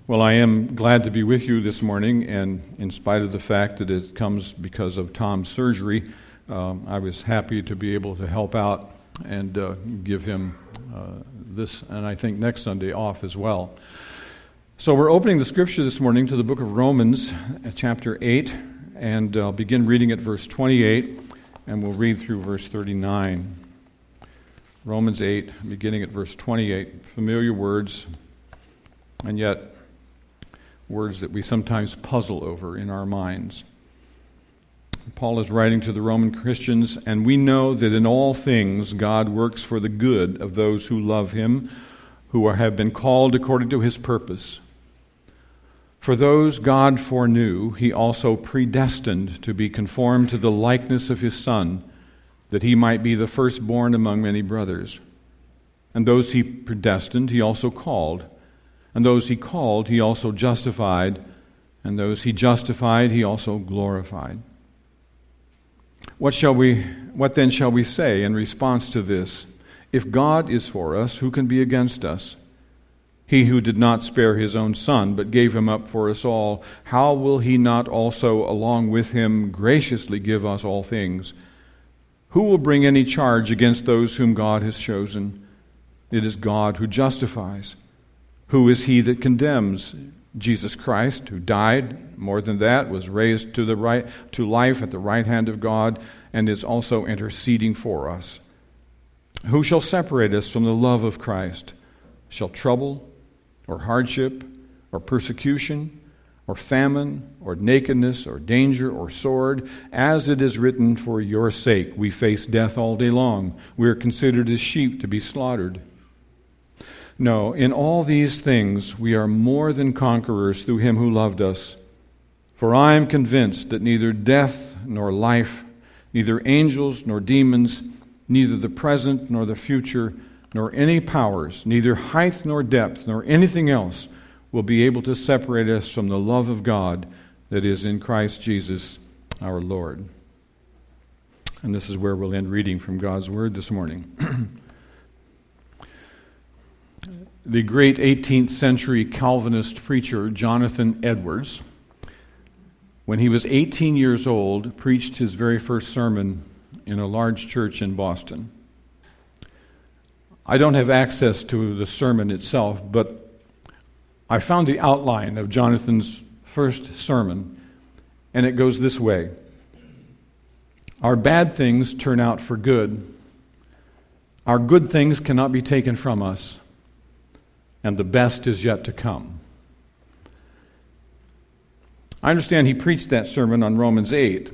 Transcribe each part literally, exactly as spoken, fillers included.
Well, I am glad to be with you this morning, and in spite of the fact that it comes because of Tom's surgery, um, I was happy to be able to help out and uh, give him uh, this, and I think next Sunday off as well. So we're opening the scripture this morning to the book of Romans, chapter eight, and I'll begin reading at verse twenty-eight, and we'll read through verse thirty-nine. Romans eight, beginning at verse twenty-eight, familiar words, and yet words that we sometimes puzzle over in our minds. Paul is writing to the Roman Christians, and we know that in all things God works for the good of those who love him, who are, have been called according to his purpose. For those God foreknew, he also predestined to be conformed to the likeness of his Son, that he might be the firstborn among many brothers. And those he predestined, he also called. And those he called, he also justified. And those he justified, he also glorified. What shall we, what then shall we say in response to this? If God is for us, who can be against us? He who did not spare his own Son, but gave him up for us all, how will he not also, along with him, graciously give us all things? Who will bring any charge against those whom God has chosen? It is God who justifies. Who is he that condemns? Jesus Christ, who died, more than that, was raised to the right to life at the right hand of God, and is also interceding for us. Who shall separate us from the love of Christ? Shall trouble, or hardship, or persecution, or famine, or nakedness, or danger, or sword? As it is written, for your sake we face death all day long. We are considered as sheep to be slaughtered. No, in all these things we are more than conquerors through him who loved us. For I am convinced that neither death nor life, neither angels nor demons, neither the present nor the future, nor any powers, neither height nor depth, nor anything else will be able to separate us from the love of God that is in Christ Jesus our Lord. And this is where we'll end reading from God's Word this morning. The great eighteenth century Calvinist preacher Jonathan Edwards, when he was eighteen years old, preached his very first sermon in a large church in Boston. I don't have access to the sermon itself, but I found the outline of Jonathan's first sermon, and it goes this way. Our bad things turn out for good. Our good things cannot be taken from us, and the best is yet to come. I understand he preached that sermon on Romans eight.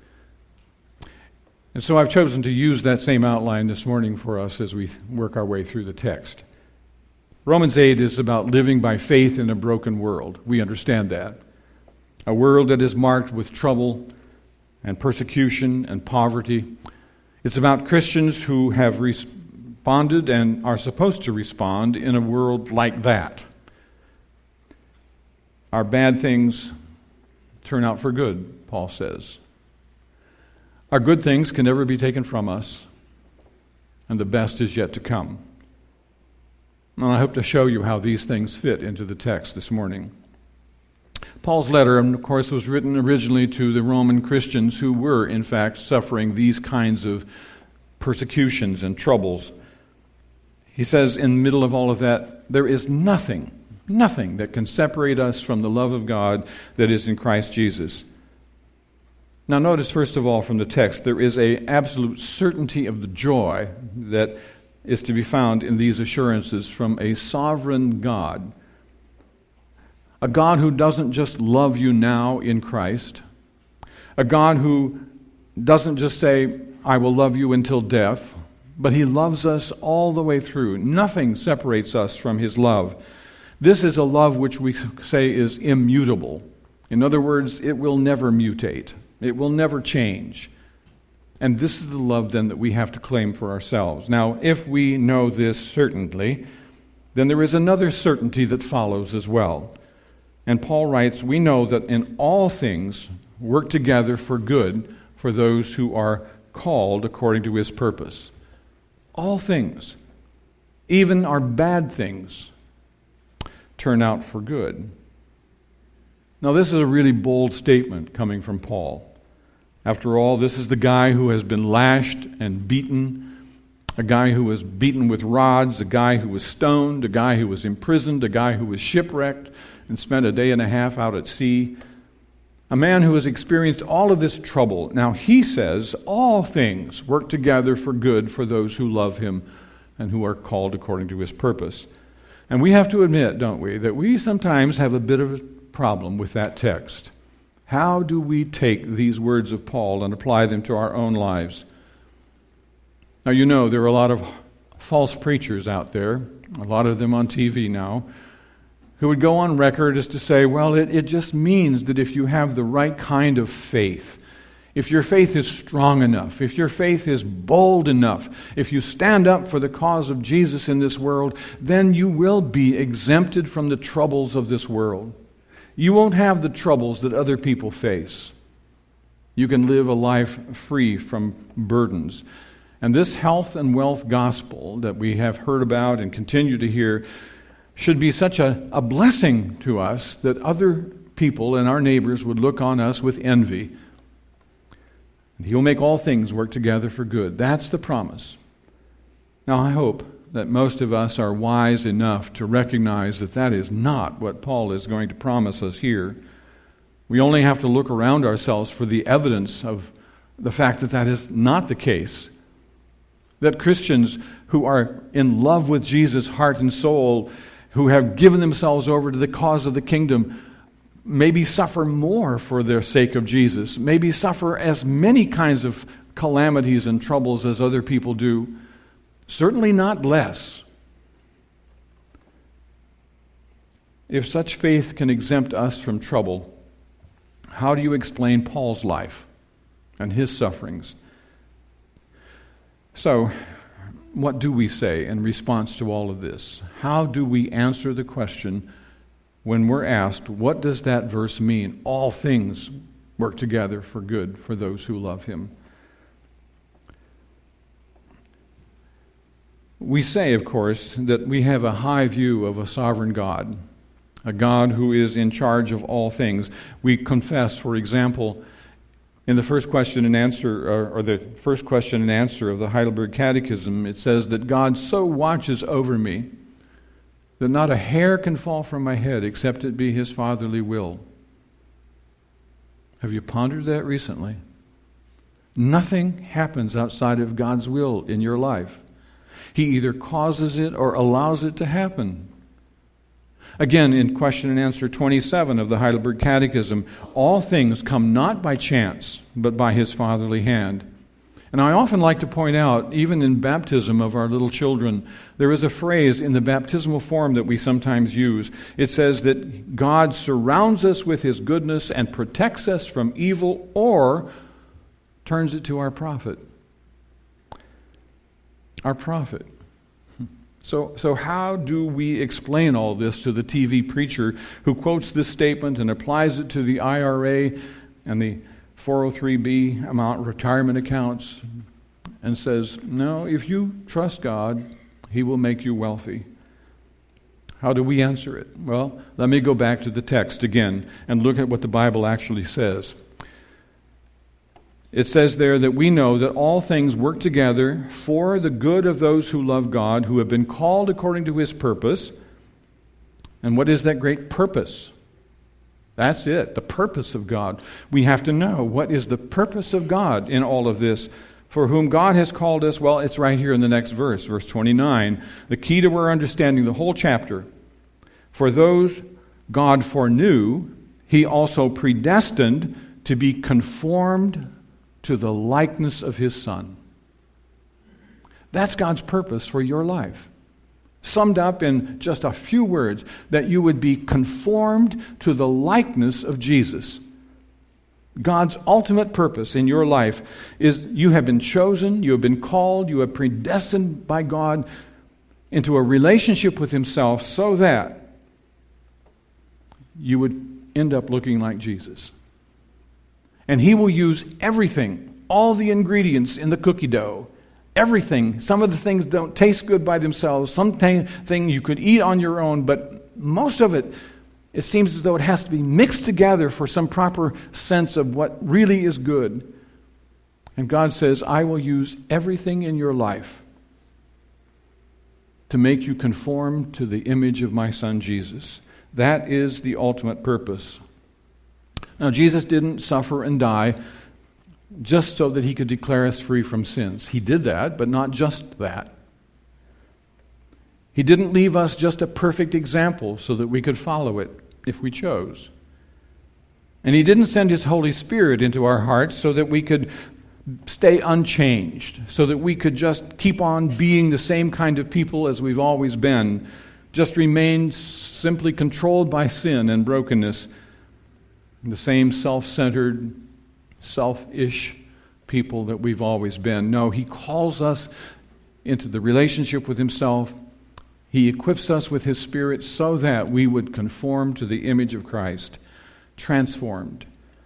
And so I've chosen to use that same outline this morning for us as we work our way through the text. Romans eight is about living by faith in a broken world. We understand that. A world that is marked with trouble and persecution and poverty. It's about Christians who have responded and are supposed to respond in a world like that. Our bad things turn out for good, Paul says. Our good things can never be taken from us, and the best is yet to come. And I hope to show you how these things fit into the text this morning. Paul's letter, of course, was written originally to the Roman Christians who were, in fact, suffering these kinds of persecutions and troubles. He says in the middle of all of that, there is nothing, nothing that can separate us from the love of God that is in Christ Jesus. Now notice, first of all, from the text, there is an absolute certainty of the joy that is to be found in these assurances from a sovereign God. A God who doesn't just love you now in Christ. A God who doesn't just say, I will love you until death, but he loves us all the way through. Nothing separates us from his love. This is a love which we say is immutable. In other words, it will never mutate. It will never change. And this is the love then that we have to claim for ourselves. Now, if we know this certainly, then there is another certainty that follows as well. And Paul writes, we know that in all things work together for good for those who are called according to his purpose. All things, even our bad things, turn out for good. Now, this is a really bold statement coming from Paul. After all, this is the guy who has been lashed and beaten, a guy who was beaten with rods, a guy who was stoned, a guy who was imprisoned, a guy who was shipwrecked and spent a day and a half out at sea, a man who has experienced all of this trouble. Now, he says all things work together for good for those who love him and who are called according to his purpose. And we have to admit, don't we, that we sometimes have a bit of a problem with that text. How do we take these words of Paul and apply them to our own lives? Now, you know, there are a lot of false preachers out there, a lot of them on T V now, who would go on record as to say, well, it, it just means that if you have the right kind of faith, if your faith is strong enough, if your faith is bold enough, if you stand up for the cause of Jesus in this world, then you will be exempted from the troubles of this world. You won't have the troubles that other people face. You can live a life free from burdens. And this health and wealth gospel that we have heard about and continue to hear should be such a, a blessing to us that other people and our neighbors would look on us with envy. And He'll make all things work together for good. That's the promise. Now, I hope that most of us are wise enough to recognize that that is not what Paul is going to promise us here. We only have to look around ourselves for the evidence of the fact that that is not the case. That Christians who are in love with Jesus, heart and soul, who have given themselves over to the cause of the kingdom, maybe suffer more for the sake of Jesus, maybe suffer as many kinds of calamities and troubles as other people do, certainly not less. If such faith can exempt us from trouble, how do you explain Paul's life and his sufferings? So, what do we say in response to all of this? How do we answer the question when we're asked, what does that verse mean? All things work together for good for those who love him. We say, of course, that we have a high view of a sovereign God, a God who is in charge of all things. We confess, for example, in the first question and answer, or, or the first question and answer of the Heidelberg Catechism, it says that God so watches over me that not a hair can fall from my head except it be His fatherly will. Have you pondered that recently? Nothing happens outside of God's will in your life. He either causes it or allows it to happen. Again, in question and answer twenty-seven of the Heidelberg Catechism, all things come not by chance, but by His fatherly hand. And I often like to point out, even in baptism of our little children, there is a phrase in the baptismal form that we sometimes use. It says that God surrounds us with His goodness and protects us from evil, or turns it to our profit. Our profit. So, so how do we explain all this to the T V preacher who quotes this statement and applies it to the I R A and the four oh three B amount retirement accounts and says, no, if you trust God, He will make you wealthy? How do we answer it? Well, let me go back to the text again and look at what the Bible actually says. It says there that we know that all things work together for the good of those who love God, who have been called according to His purpose. And what is that great purpose? That's it, the purpose of God. We have to know, what is the purpose of God in all of this? For whom God has called us, well, it's right here in the next verse, verse twenty-nine. The key to our understanding the whole chapter. For those God foreknew, He also predestined to be conformed to the likeness of His Son. That's God's purpose for your life. Summed up in just a few words, that you would be conformed to the likeness of Jesus. God's ultimate purpose in your life is you have been chosen, you have been called, you have predestined by God into a relationship with Himself so that you would end up looking like Jesus. And He will use everything, all the ingredients in the cookie dough, everything. Some of the things don't taste good by themselves. Something you could eat on your own, but most of it It seems as though it has to be mixed together for some proper sense of what really is good. And God says, I will use everything in your life to make you conform to the image of my Son Jesus. That is the ultimate purpose. Now, Jesus didn't suffer and die just so that he could declare us free from sins. He did that, but not just that. He didn't leave us just a perfect example so that we could follow it if we chose. And he didn't send his Holy Spirit into our hearts so that we could stay unchanged, so that we could just keep on being the same kind of people as we've always been, just remain simply controlled by sin and brokenness, the same self-centered, selfish people that we've always been. No, he calls us into the relationship with himself. He equips us with his Spirit so that we would conform to the image of Christ, transformed.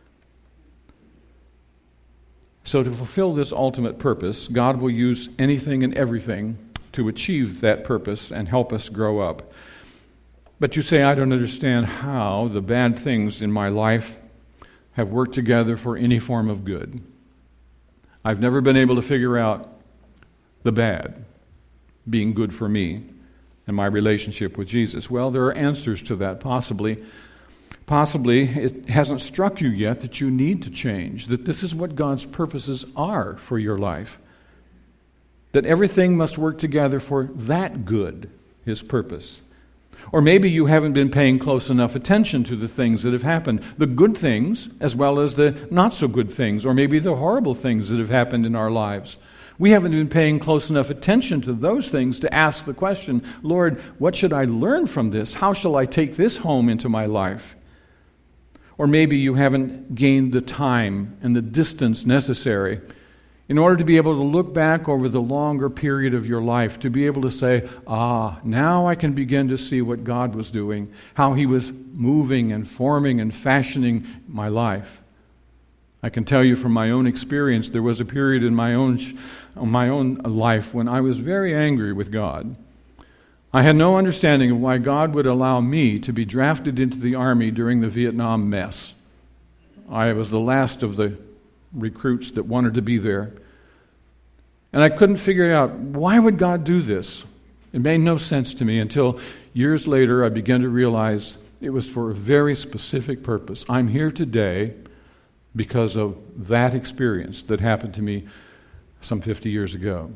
So to fulfill this ultimate purpose, God will use anything and everything to achieve that purpose and help us grow up. But you say, I don't understand how the bad things in my life have worked together for any form of good. I've never been able to figure out the bad being good for me and my relationship with Jesus. Well, there are answers to that, possibly. Possibly it hasn't struck you yet that you need to change, that this is what God's purposes are for your life, that everything must work together for that good, his purpose. Or maybe you haven't been paying close enough attention to the things that have happened, the good things as well as the not so good things, or maybe the horrible things that have happened in our lives. We haven't been paying close enough attention to those things to ask the question, Lord, what should I learn from this? How shall I take this home into my life? Or maybe you haven't gained the time and the distance necessary in order to be able to look back over the longer period of your life, to be able to say, ah, now I can begin to see what God was doing, how he was moving and forming and fashioning my life. I can tell you from my own experience, there was a period in my own, my own life when I was very angry with God. I had no understanding of why God would allow me to be drafted into the army during the Vietnam mess. I was the last of the recruits that wanted to be there. And I couldn't figure out, why would God do this? It made no sense to me until years later I began to realize it was for a very specific purpose. I'm here today because of that experience that happened to me some fifty years ago.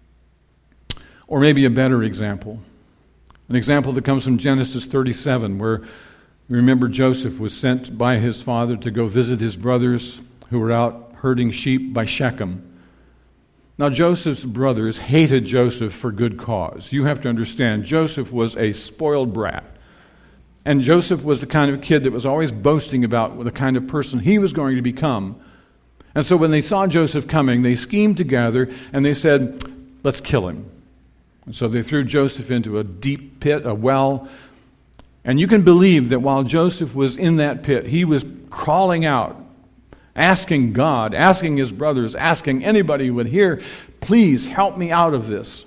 Or maybe a better example. An example that comes from Genesis thirty-seven, where you remember Joseph was sent by his father to go visit his brothers who were out herding sheep by Shechem. Now, Joseph's brothers hated Joseph for good cause. You have to understand, Joseph was a spoiled brat. And Joseph was the kind of kid that was always boasting about the kind of person he was going to become. And so when they saw Joseph coming, they schemed together and they said, let's kill him. And so they threw Joseph into a deep pit, a well. And you can believe that while Joseph was in that pit, he was crawling out, asking God, asking his brothers, asking anybody who would hear, please help me out of this.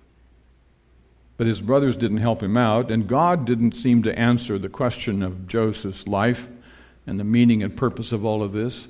But his brothers didn't help him out, and God didn't seem to answer the question of Joseph's life and the meaning and purpose of all of this.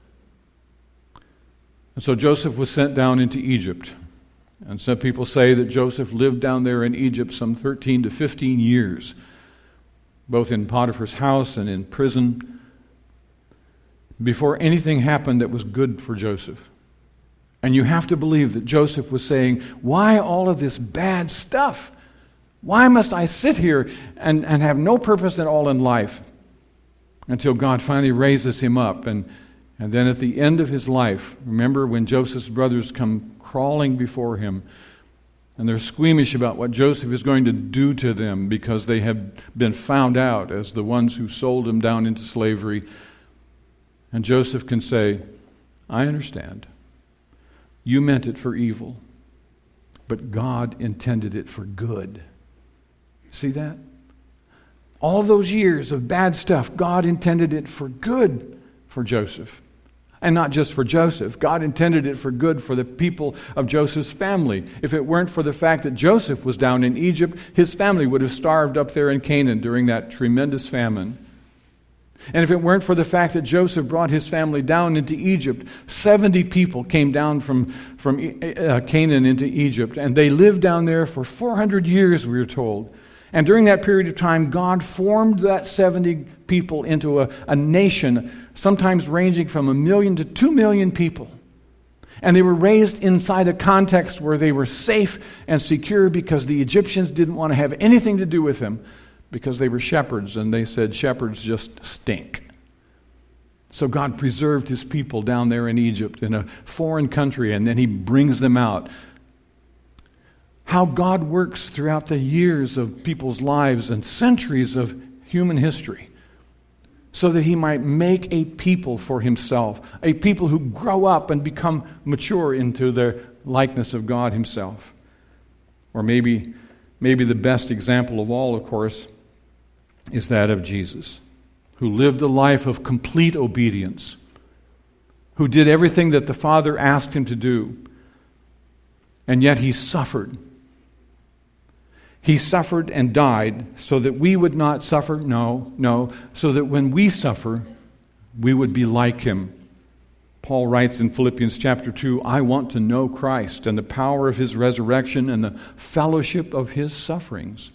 And so Joseph was sent down into Egypt. And some people say that Joseph lived down there in Egypt some thirteen to fifteen years, both in Potiphar's house and in prison, before anything happened that was good for Joseph. And you have to believe that Joseph was saying, why all of this bad stuff? Why must I sit here and, and have no purpose at all in life? Until God finally raises him up. And, and then at the end of his life, remember when Joseph's brothers come crawling before him, and they're squeamish about what Joseph is going to do to them because they have been found out as the ones who sold him down into slavery. And Joseph can say, I understand. You meant it for evil, but God intended it for good. See that? All those years of bad stuff, God intended it for good for Joseph. And not just for Joseph. God intended it for good for the people of Joseph's family. If it weren't for the fact that Joseph was down in Egypt, his family would have starved up there in Canaan during that tremendous famine. And if it weren't for the fact that Joseph brought his family down into Egypt, seventy people came down from, from uh, Canaan into Egypt, and they lived down there for four hundred years, we are told. And during that period of time, God formed that seventy people into a, a nation, sometimes ranging from a million to two million people. And they were raised inside a context where they were safe and secure because the Egyptians didn't want to have anything to do with them because they were shepherds, and they said shepherds just stink. So God preserved his people down there in Egypt in a foreign country, and then he brings them out. How God works throughout the years of people's lives and centuries of human history so that he might make a people for himself, a people who grow up and become mature into their likeness of God himself. Or maybe, maybe the best example of all, of course, is that of Jesus, who lived a life of complete obedience, who did everything that the Father asked him to do, and yet he suffered. He suffered and died so that we would not suffer. No, no. So that when we suffer, we would be like him. Paul writes in Philippians chapter two, I want to know Christ and the power of his resurrection and the fellowship of his sufferings,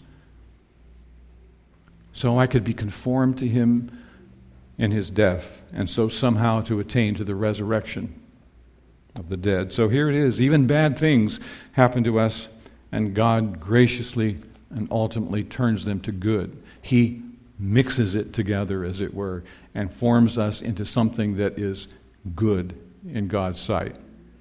so I could be conformed to him in his death, and so somehow to attain to the resurrection of the dead. So here it is. Even bad things happen to us, and God graciously and ultimately turns them to good. He mixes it together, as it were, and forms us into something that is good in God's sight.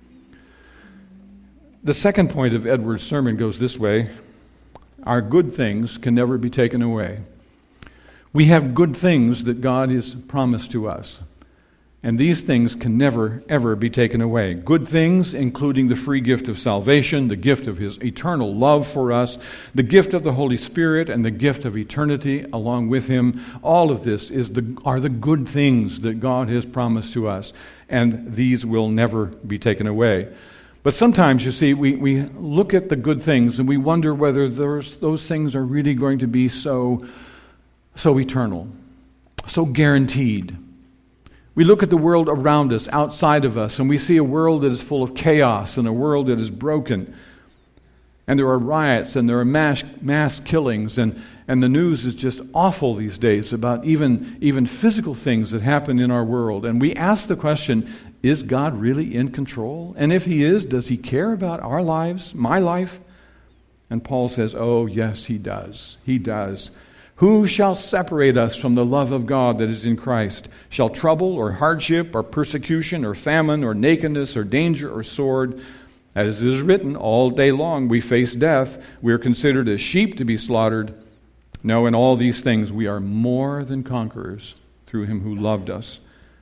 The second point of Edward's sermon goes this way. Our good things can never be taken away. We have good things that God has promised to us. And these things can never, ever be taken away. Good things, including the free gift of salvation, the gift of his eternal love for us, the gift of the Holy Spirit, and the gift of eternity along with him. All of this is the, are the good things that God has promised to us. And these will never be taken away. But sometimes, you see, we, we look at the good things and we wonder whether those, those things are really going to be so, so eternal, so guaranteed. We look at the world around us, outside of us, and we see a world that is full of chaos and a world that is broken. And there are riots and there are mass, mass killings, and, and the news is just awful these days about even, even physical things that happen in our world. And we ask the question, is God really in control? And if he is, does he care about our lives, my life? And Paul says, oh, yes, he does. He does. Who shall separate us from the love of God that is in Christ? Shall trouble or hardship or persecution or famine or nakedness or danger or sword? As it is written, all day long we face death. We are considered as sheep to be slaughtered. No, in all these things we are more than conquerors through him who loved us.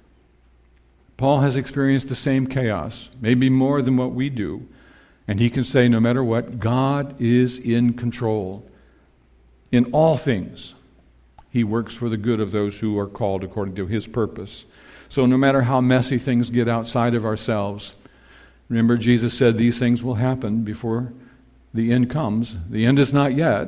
Paul has experienced the same chaos, maybe more than what we do. And he can say, no matter what, God is in control. In all things, he works for the good of those who are called according to his purpose. So no matter how messy things get outside of ourselves, remember Jesus said these things will happen before the end comes. The end is not yet,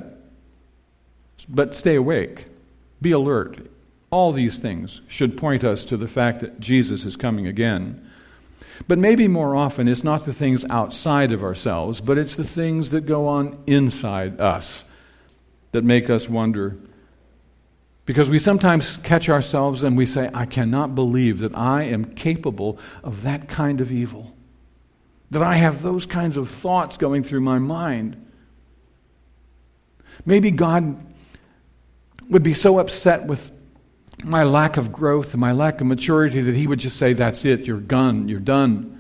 but stay awake. Be alert. All these things should point us to the fact that Jesus is coming again. But maybe more often it's not the things outside of ourselves, but it's the things that go on inside us that make us wonder. Because we sometimes catch ourselves and we say, I cannot believe that I am capable of that kind of evil. That I have those kinds of thoughts going through my mind. Maybe God would be so upset with my lack of growth and my lack of maturity that he would just say, that's it, you're done, you're done.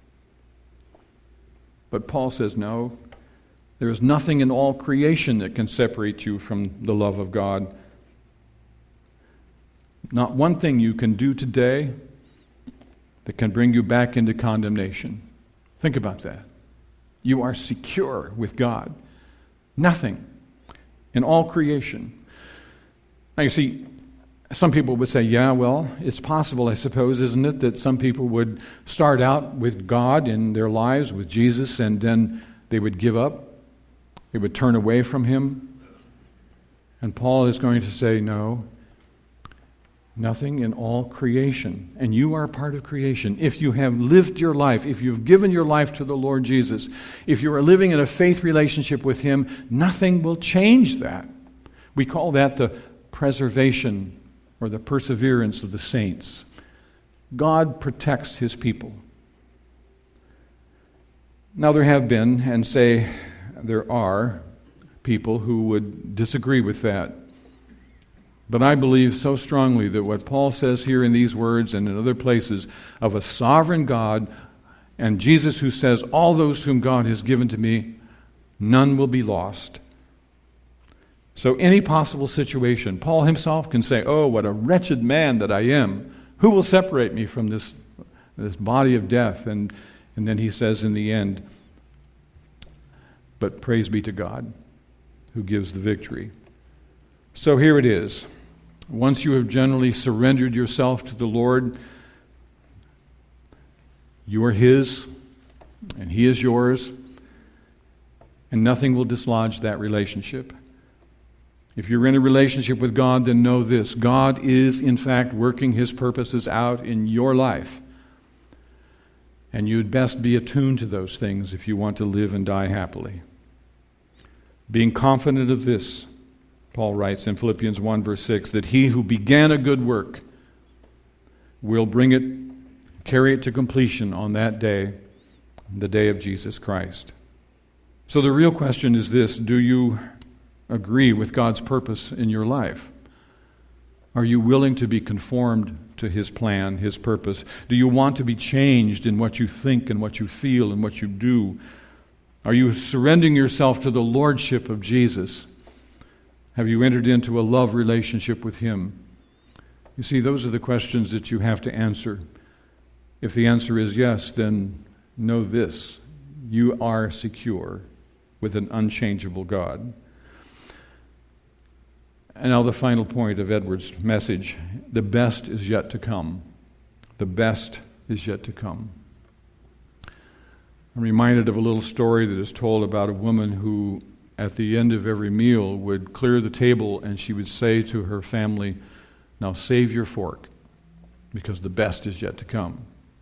But Paul says, no. There is nothing in all creation that can separate you from the love of God. Not one thing you can do today that can bring you back into condemnation. Think about that. You are secure with God. Nothing in all creation. Now you see, Some people would say, yeah, well, it's possible, I suppose, isn't it, that some people would start out with God in their lives, with Jesus, and then they would give up. They would turn away from Him. And Paul is going to say, no, nothing in all creation. And you are part of creation. If you have lived your life, if you've given your life to the Lord Jesus, if you are living in a faith relationship with Him, nothing will change that. We call that the preservation or the perseverance of the saints. God protects His people. Now there have been, and say there are, people who would disagree with that. But I believe so strongly that what Paul says here in these words and in other places of a sovereign God and Jesus who says, all those whom God has given to me, none will be lost. So any possible situation, Paul himself can say, oh, what a wretched man that I am. Who will separate me from this, this body of death? And, and then he says in the end, but praise be to God who gives the victory. So here it is. Once you have generally surrendered yourself to the Lord, you are His, and He is yours, and nothing will dislodge that relationship. If you're in a relationship with God, then know this. God is, in fact, working His purposes out in your life. And you'd best be attuned to those things if you want to live and die happily. Being confident of this, Paul writes in Philippians one, verse six, that He who began a good work will bring it, carry it to completion on that day, the day of Jesus Christ. So the real question is this: do you agree with God's purpose in your life? Are you willing to be conformed to His plan, His purpose? Do you want to be changed in what you think and what you feel and what you do? Are you surrendering yourself to the lordship of Jesus? Have you entered into a love relationship with Him? You see, those are the questions that you have to answer. If the answer is yes, then know this: you are secure with an unchangeable God. And now the final point of Edward's message: the best is yet to come. The best is yet to come. I'm reminded of a little story that is told about a woman who, at the end of every meal, would clear the table and she would say to her family, now save your fork, because the best is yet to come.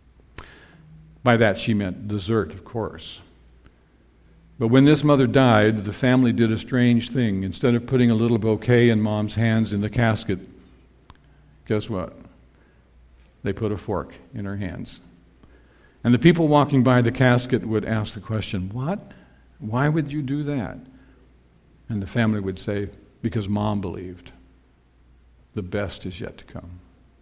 By that she meant dessert, of course. But when this mother died, the family did a strange thing. Instead of putting a little bouquet in Mom's hands in the casket, guess what? They put a fork in her hands. And the people walking by the casket would ask the question, what? Why would you do that? And the family would say, because Mom believed. The best is yet to come.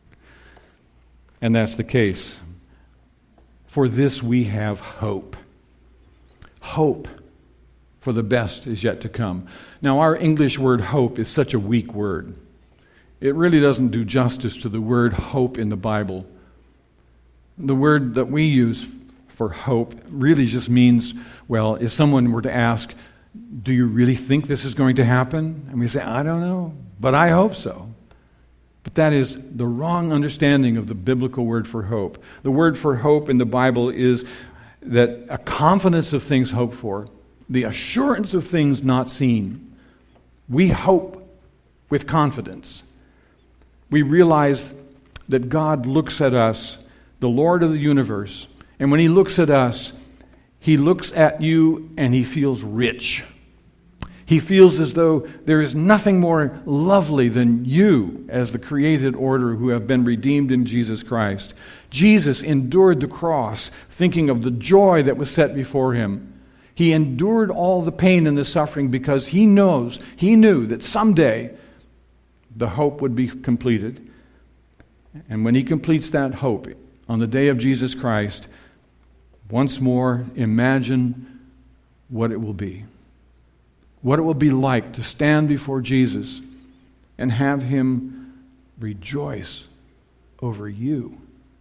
And that's the case. For this we have hope. Hope for the best is yet to come. Now, our English word hope is such a weak word. It really doesn't do justice to the word hope in the Bible. The word that we use for hope really just means, well, if someone were to ask, do you really think this is going to happen? And we say, I don't know, but I hope so. But that is the wrong understanding of the biblical word for hope. The word for hope in the Bible is that a confidence of things hoped for, the assurance of things not seen. We hope with confidence. We realize that God looks at us, the Lord of the universe, and when He looks at us, He looks at you and He feels rich. He feels as though there is nothing more lovely than you as the created order who have been redeemed in Jesus Christ. Jesus endured the cross, thinking of the joy that was set before Him. He endured all the pain and the suffering because He knows, He knew that someday the hope would be completed. And when He completes that hope on the day of Jesus Christ, once more imagine what it will be. What it will be like to stand before Jesus and have Him rejoice over you.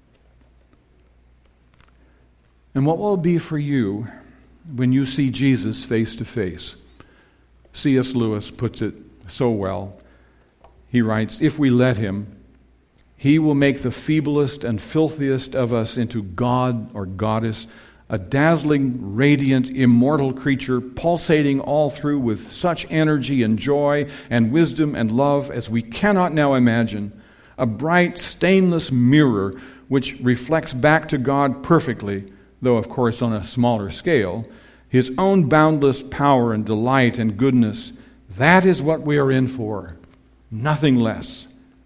And what will it be for you when you see Jesus face to face? C S Lewis puts it so well. he writes, if we let him, he will make the feeblest and filthiest of us into God or goddess, a dazzling, radiant, immortal creature, pulsating all through with such energy and joy and wisdom and love as we cannot now imagine, a bright, stainless mirror which reflects back to God perfectly, though of course on a smaller scale, his own boundless power and delight and goodness. That is what we are in for, nothing less.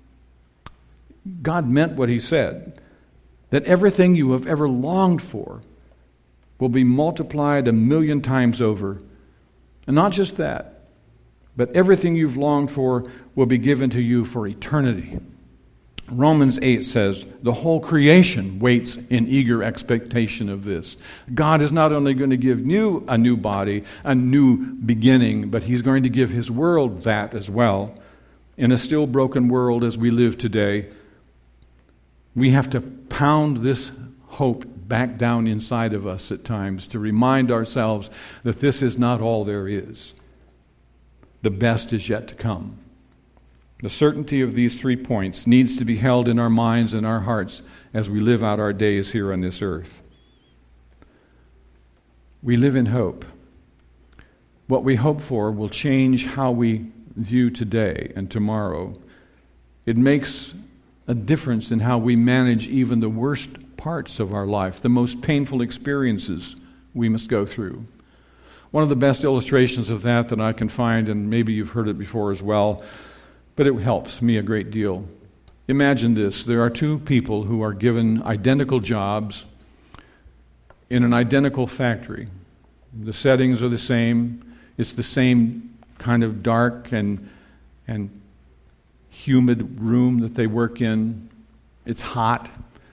God meant what he said, that everything you have ever longed for will be multiplied a million times over. And not just that, but everything you've longed for will be given to you for eternity. Romans eight says, the whole creation waits in eager expectation of this. God is not only going to give you a new body, a new beginning, but he's going to give his world that as well. In a still broken world as we live today, we have to pound this hope back down inside of us at times to remind ourselves that this is not all there is. The best is yet to come. The certainty of these three points needs to be held in our minds and our hearts as we live out our days here on this earth. We live in hope. What we hope for will change how we view today and tomorrow. It makes a difference in how we manage even the worst parts of our life, the most painful experiences we must go through. One of the best illustrations of that that I can find, and maybe you've heard it before as well, but it helps me a great deal. Imagine this. There are two people who are given identical jobs in an identical factory. The settings are the same. It's the same kind of dark and and humid room that they work in. It's hot.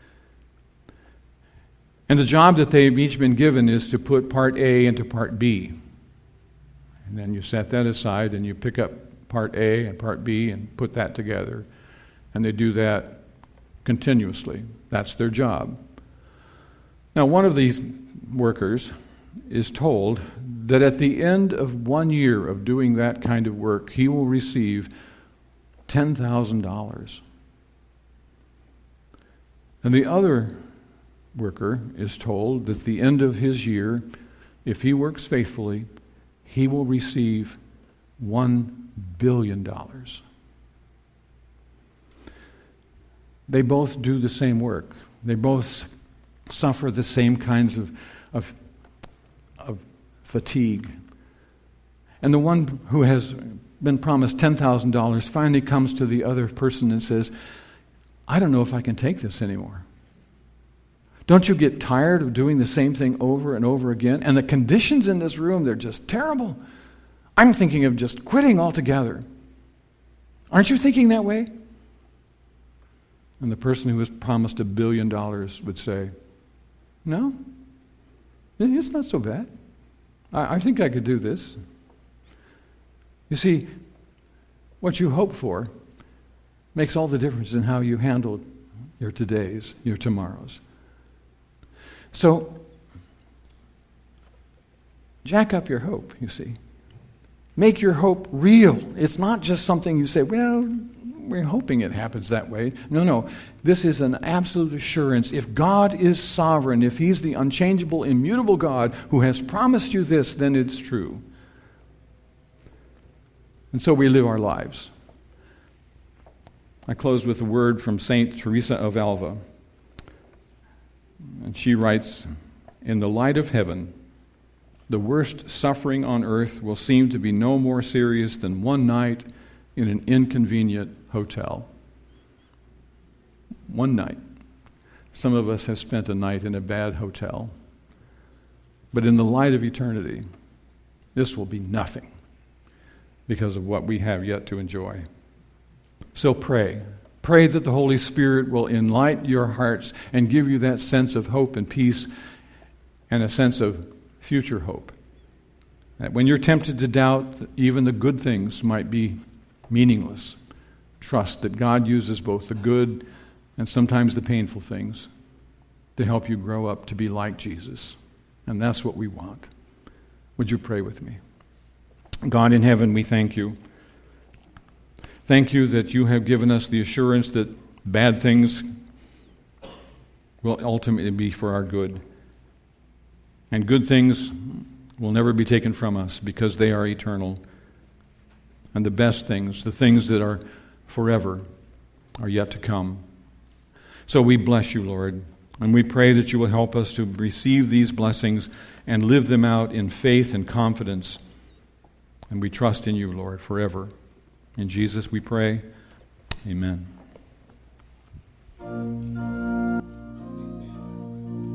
And the job that they've each been given is to put part A into part B. And then you set that aside and you pick up part A and part B and put that together. And they do that continuously. That's their job. Now, one of these workers is told that at the end of one year of doing that kind of work, he will receive ten thousand dollars. And the other worker is told that at the end of his year, if he works faithfully, he will receive one billion dollars. They both do the same work. They both suffer the same kinds of, of, of fatigue. And the one who has been promised ten thousand dollars finally comes to the other person and says, I don't know if I can take this anymore. Don't you get tired of doing the same thing over and over again? And the conditions in this room, they're just terrible. I'm thinking of just quitting altogether. Aren't you thinking that way? And the person who was promised a billion dollars would say, no, it's not so bad. I, I think I could do this. You see, what you hope for makes all the difference in how you handle your todays, your tomorrows. So, jack up your hope, you see. Make your hope real. It's not just something you say, well, we're hoping it happens that way. No, no. This is an absolute assurance. If God is sovereign, if He's the unchangeable, immutable God who has promised you this, then it's true. And so we live our lives. I close with a word from Saint Teresa of Avila. And she writes, in the light of heaven, the worst suffering on earth will seem to be no more serious than one night in an inconvenient hotel. One night. Some of us have spent a night in a bad hotel. But in the light of eternity, this will be nothing because of what we have yet to enjoy. So pray. Pray that the Holy Spirit will enlighten your hearts and give you that sense of hope and peace and a sense of future hope. That when you're tempted to doubt that even the good things might be meaningless, trust that God uses both the good and sometimes the painful things to help you grow up to be like Jesus. And that's what we want. Would you pray with me? God in heaven, we thank you Thank you that you have given us the assurance that bad things will ultimately be for our good. And good things will never be taken from us because they are eternal. And the best things, the things that are forever, are yet to come. So we bless you, Lord, and we pray that you will help us to receive these blessings and live them out in faith and confidence. And we trust in you, Lord, forever. In Jesus we pray. Amen.